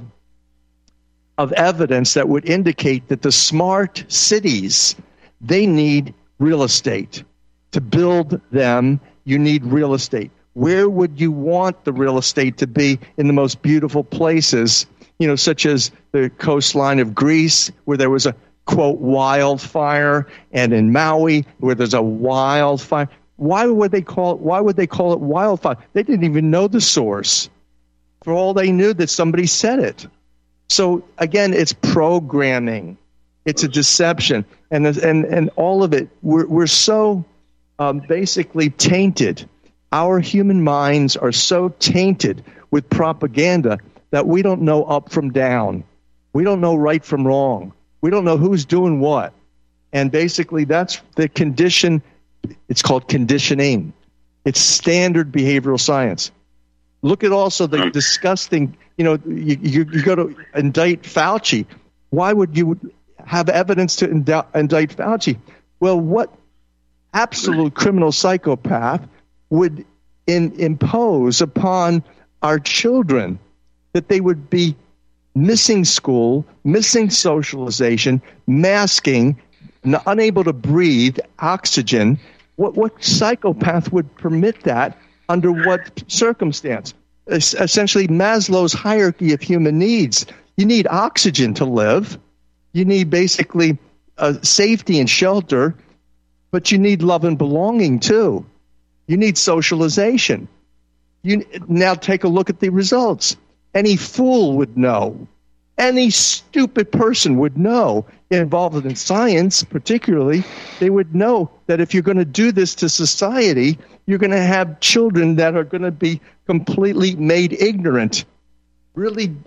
[SPEAKER 7] of evidence that would indicate that the smart cities, they need real estate. To build them, you need real estate. Where would you want the real estate to be in the most beautiful places, you know, such as the coastline of Greece, where there was a, quote, wildfire, and in Maui, where there's a wildfire? Why would they call it, why would they call it wildfire? They didn't even know the source. For all they knew, that somebody said it. So again, it's programming. It's a deception. And and and all of it, we're, we're so um, basically tainted. Our human minds are so tainted with propaganda that we don't know up from down. We don't know right from wrong. We don't know who's doing what. And basically that's the condition. It's called conditioning. It's standard behavioral science. Look at also the disgusting, you know, you, you, you go to indict Fauci. Why would you have evidence to indict, indict Fauci? Well, what absolute criminal psychopath would in, impose upon our children that they would be missing school, missing socialization, masking, n- unable to breathe, oxygen? What, what psychopath would permit that? Under what circumstance? Es- essentially, Maslow's hierarchy of human needs. You need oxygen to live. You need basically uh, safety and shelter, but you need love and belonging too. You need socialization. You now take a look at the results. Any fool would know. Any stupid person would know, involved in science particularly, they would know that if you're going to do this to society, you're going to have children that are going to be completely made ignorant, really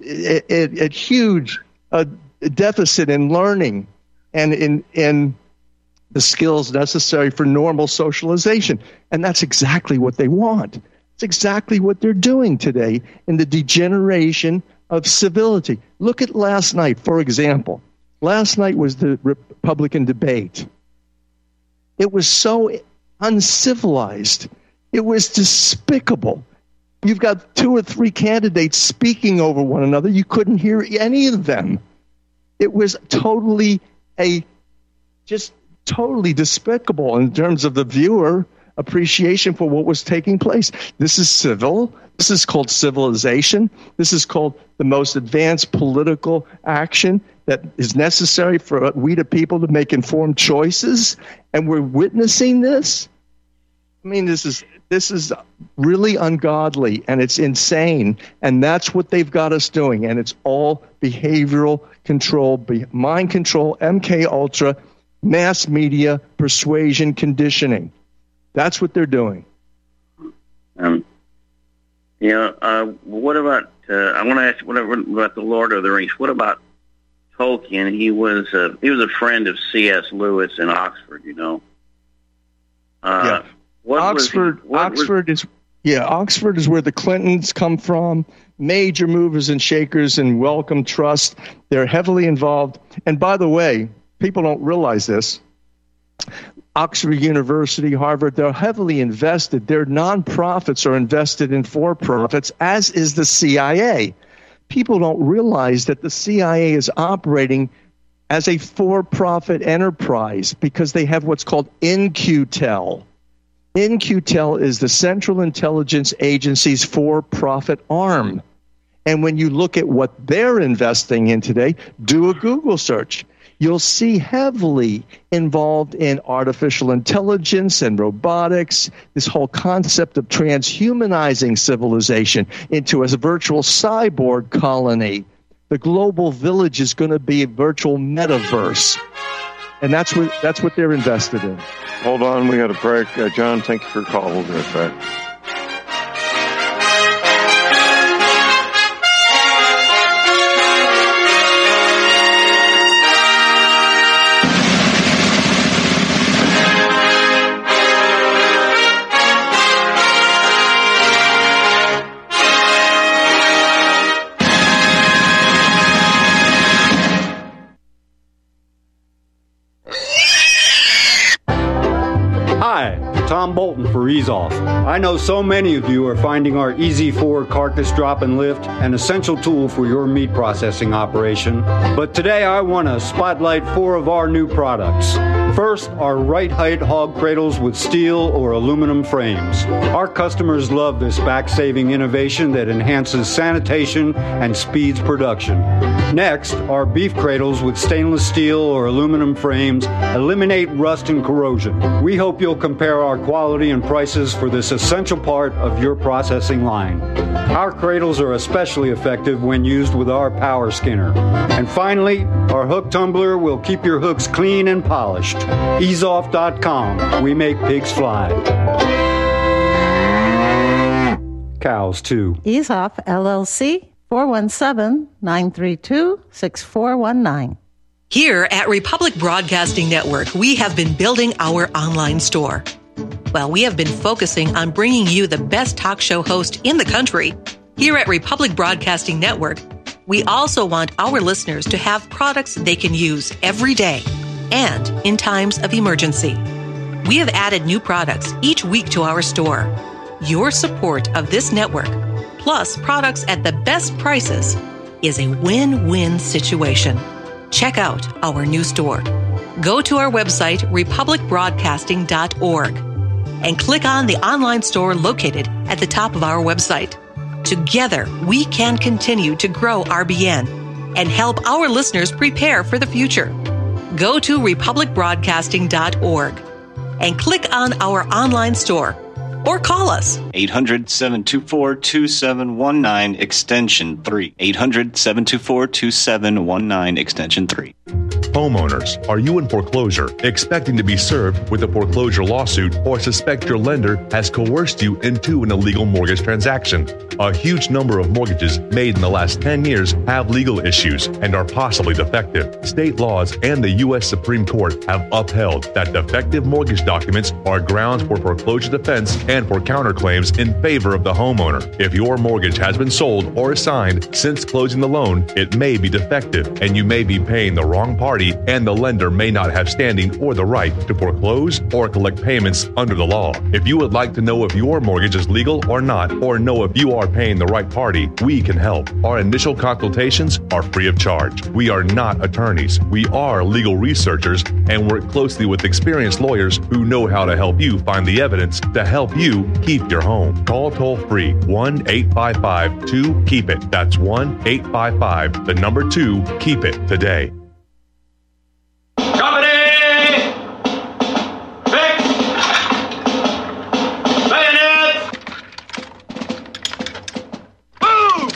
[SPEAKER 7] a huge uh, deficit in learning and in, in the skills necessary for normal socialization. And that's exactly what they want. It's exactly what they're doing today in the degeneration of civility. Look at last night, for example. Last night was the Republican debate. It was so uncivilized. It was despicable. You've got two or three candidates speaking over one another. You couldn't hear any of them. It was totally a, just totally despicable in terms of the viewer appreciation for what was taking place. This is civil. This is called civilization. This is called the most advanced political action that is necessary for we the people to make informed choices. And we're witnessing this. I mean, this is this is really ungodly and it's insane. And that's what they've got us doing. And it's all behavioral control, mind control, M K Ultra, mass media, persuasion, conditioning. That's what they're doing.
[SPEAKER 10] Um, you know, uh, what about, uh, I want to ask what about the Lord of the Rings. What about Tolkien? He was a, he was a friend of C S Lewis in Oxford, you know. Uh,
[SPEAKER 7] yeah.
[SPEAKER 10] What
[SPEAKER 7] Oxford,
[SPEAKER 10] was, what
[SPEAKER 7] Oxford
[SPEAKER 10] was,
[SPEAKER 7] is, yeah, Oxford is where the Clintons come from. Major movers and shakers in Wellcome Trust. They're heavily involved. And by the way, people don't realize this. Oxford University, Harvard, they're heavily invested. Their nonprofits are invested in for-profits, as is the C I A. people don't realize that the C I A is operating as a for-profit enterprise because they have what's called N Q T E L. N Q T E L is the Central Intelligence Agency's for-profit arm. And when you look at what they're investing in today, do a Google search. You'll see heavily involved in artificial intelligence and robotics, this whole concept of transhumanizing civilization into a virtual cyborg colony. The global village is going to be a virtual metaverse. And that's what that's what they're invested in.
[SPEAKER 6] Hold on, we got a break. Uh, John, thank you for your call. We'll be right back.
[SPEAKER 17] Tom Bolton for Ease Off. I know so many of you are finding our Easy four carcass drop and lift an essential tool for your meat processing operation, but today I want to spotlight four of our new products. First, our right height hog cradles with steel or aluminum frames. Our customers love this back-saving innovation that enhances sanitation and speeds production. Next, our beef cradles with stainless steel or aluminum frames eliminate rust and corrosion. We hope you'll compare our quality and prices for this essential part of your processing line. Our cradles are especially effective when used with our power skinner. And finally, our hook tumbler will keep your hooks clean and polished. ease off dot com. We make pigs fly. Cows, too.
[SPEAKER 18] Ease Off, L L C, four one seven, nine three two, six four one nine.
[SPEAKER 19] Here at Republic Broadcasting Network, we have been building our online store. Well, we have been focusing on bringing you the best talk show host in the country. Here at Republic Broadcasting Network, we also want our listeners to have products they can use every day and in times of emergency. We have added new products each week to our store. Your support of this network, plus products at the best prices, is a win-win situation. Check out our new store. Go to our website, republic broadcasting dot org, and click on the online store located at the top of our website. Together, we can continue to grow R B N and help our listeners prepare for the future. Go to republic broadcasting dot org and click on our online store or call us.
[SPEAKER 14] eight hundred, seven two four, two seven one nine, extension three. eight hundred, seven two four, two seven one nine, extension three.
[SPEAKER 20] Homeowners, are you in foreclosure, expecting to be served with a foreclosure lawsuit, or suspect your lender has coerced you into an illegal mortgage transaction? A huge number of mortgages made in the last ten years have legal issues and are possibly defective. State laws and the U S Supreme Court have upheld that defective mortgage documents are grounds for foreclosure defense and for counterclaims in favor of the homeowner. If your mortgage has been sold or assigned since closing the loan, it may be defective and you may be paying the wrong party, and the lender may not have standing or the right to foreclose or collect payments under the law. If you would like to know if your mortgage is legal or not, or know if you are paying the right party, we can help. Our initial consultations are free of charge. We are not attorneys. We are legal researchers and work closely with experienced lawyers who know how to help you find the evidence to help you keep your home. Call toll-free one eight five five two keep it. That's one eight five five, the number two, keep it today.
[SPEAKER 11] Company! Fix! Bayonets! Move!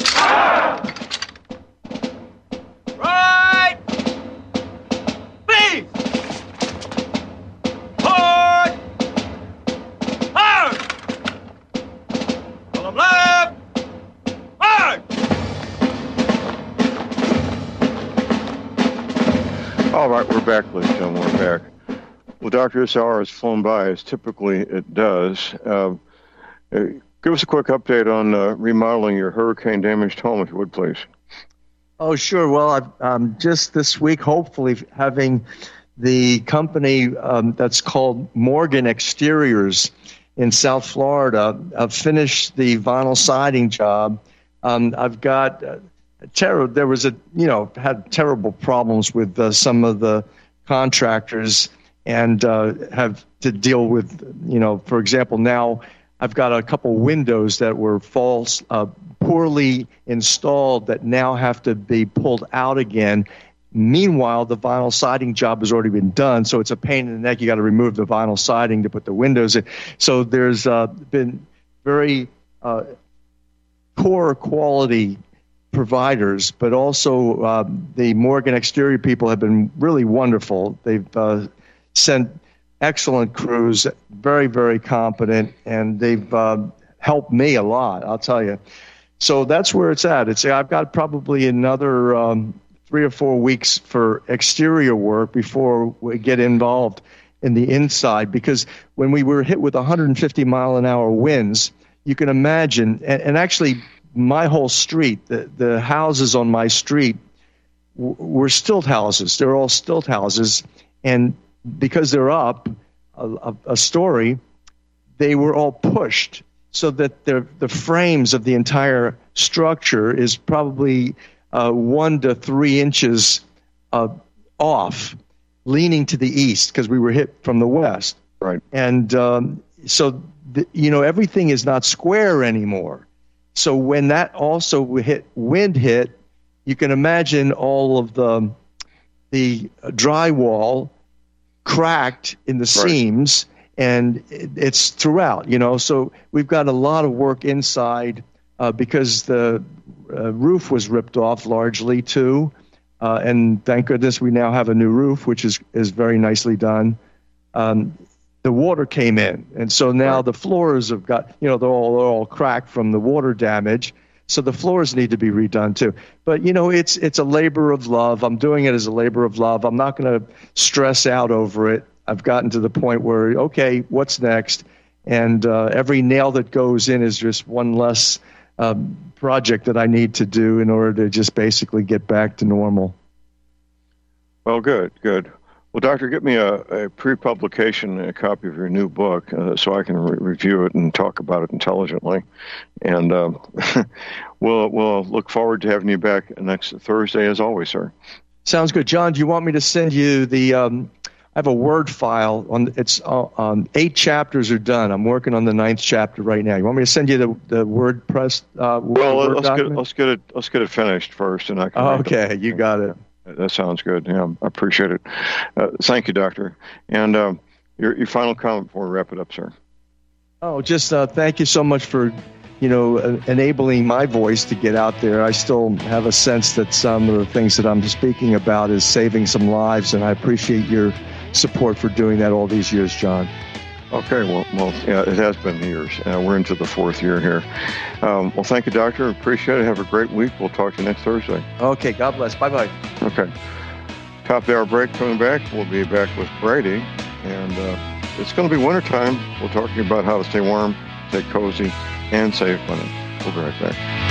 [SPEAKER 11] Right! Please! Forward! Hard! Column left! Hard!
[SPEAKER 6] All right, we're back, ladies and gentlemen. We're back. Well, Doctor this hour has flown by, as typically it does. Uh, uh, give us a quick update on uh, remodeling your hurricane-damaged home, if you would, please.
[SPEAKER 7] Oh, sure. Well, I've um, just this week, hopefully, having the company um, that's called Morgan Exteriors in South Florida uh, finish the vinyl siding job. Um, I've got... Uh, terror. There was a, you know, had terrible problems with uh, some of the contractors and uh, have to deal with, you know, for example, now I've got a couple windows that were false, uh, poorly installed that now have to be pulled out again. Meanwhile, the vinyl siding job has already been done, so it's a pain in the neck. You got to remove the vinyl siding to put the windows in. So there's uh, been very uh, poor quality providers, but also uh, the Morgan Exterior people have been really wonderful. They've uh, sent excellent crews, very, very competent, and they've uh, helped me a lot, I'll tell you. So that's where it's at. It's I've got probably another um, three or four weeks for exterior work before we get involved in the inside, because when we were hit with one hundred fifty mile an hour winds, you can imagine, and, and actually my whole street, the, the houses on my street w- were stilt houses. They're all stilt houses, and because they're up a, a, a story, they were all pushed so that the the frames of the entire structure is probably uh, one to three inches uh, off, leaning to the east because we were hit from the west.
[SPEAKER 6] Right.
[SPEAKER 7] And um, so, the, you know, everything is not square anymore. So when that also hit, wind hit, you can imagine all of the the drywall cracked in the
[SPEAKER 6] Right.
[SPEAKER 7] seams, and it, it's throughout, you know. So we've got a lot of work inside uh, because the uh, roof was ripped off largely too, uh, and thank goodness we now have a new roof, which is is very nicely done. Um, the water came in, and so now right. the floors have got, you know, they're all they're all cracked from the water damage. So the floors need to be redone too. But, you know, it's it's a labor of love. I'm doing it as a labor of love. I'm not going to stress out over it. I've gotten to the point where, okay, what's next? And uh, every nail that goes in is just one less um, project that I need to do in order to just basically get back to normal.
[SPEAKER 6] Well, good, good. Well, Doctor, get me a, a pre-publication a copy of your new book uh, so I can re- review it and talk about it intelligently. And um, we'll we'll look forward to having you back next Thursday, as always, sir.
[SPEAKER 7] Sounds good, John. Do you want me to send you the? Um, I have a Word file on. It's uh, um, eight chapters are done. I'm working on the ninth chapter right now. You want me to send you the the WordPress? Uh,
[SPEAKER 6] well,
[SPEAKER 7] Word
[SPEAKER 6] let's
[SPEAKER 7] document?
[SPEAKER 6] get let's get it let's get it finished first, and I can.
[SPEAKER 7] Oh, okay, you got it.
[SPEAKER 6] That sounds good. Yeah, I appreciate it. Uh, thank you, Doctor. And um, your your final comment before we wrap it up, sir.
[SPEAKER 7] Oh, just uh, thank you so much for, you know, uh, enabling my voice to get out there. I still have a sense that some of the things that I'm speaking about is saving some lives, and I appreciate your support for doing that all these years, John.
[SPEAKER 6] Okay, well, well, yeah, it has been years. Uh, we're into the fourth year here. Um, well, thank you, Doctor. Appreciate it. Have a great week. We'll talk to you next Thursday.
[SPEAKER 7] Okay, God bless. Bye-bye.
[SPEAKER 6] Okay. Top of the hour break coming back. We'll be back with Brady. And uh, it's going to be wintertime. We're talking about how to stay warm, stay cozy, and save money. We'll be right back.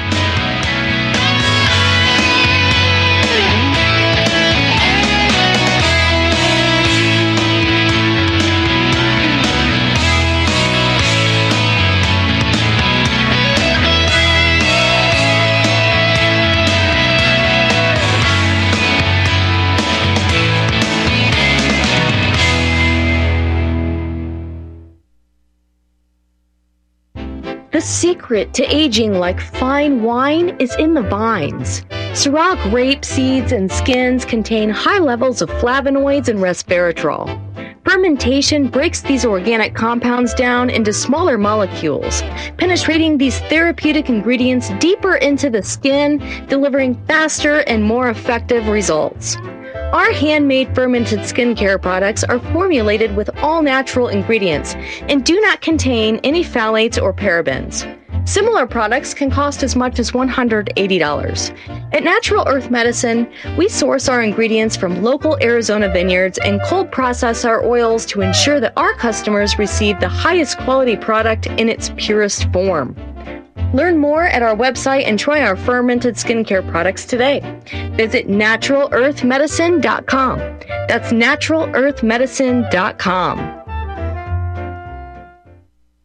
[SPEAKER 21] The secret to aging like fine wine is in the vines. Syrah grape seeds and skins contain high levels of flavonoids and resveratrol. Fermentation breaks these organic compounds down into smaller molecules, penetrating these therapeutic ingredients deeper into the skin, delivering faster and more effective results. Our handmade fermented skincare products are formulated with all natural ingredients and do not contain any phthalates or parabens. Similar products can cost as much as one hundred eighty dollars. At Natural Earth Medicine, we source our ingredients from local Arizona vineyards and cold process our oils to ensure that our customers receive the highest quality product in its purest form. Learn more at our website and try our fermented skincare products today. Visit natural earth medicine dot com. That's natural earth medicine dot com.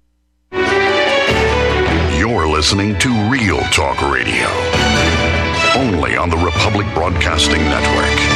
[SPEAKER 22] You're listening to Real Talk Radio.
[SPEAKER 4] only on the Republic Broadcasting Network.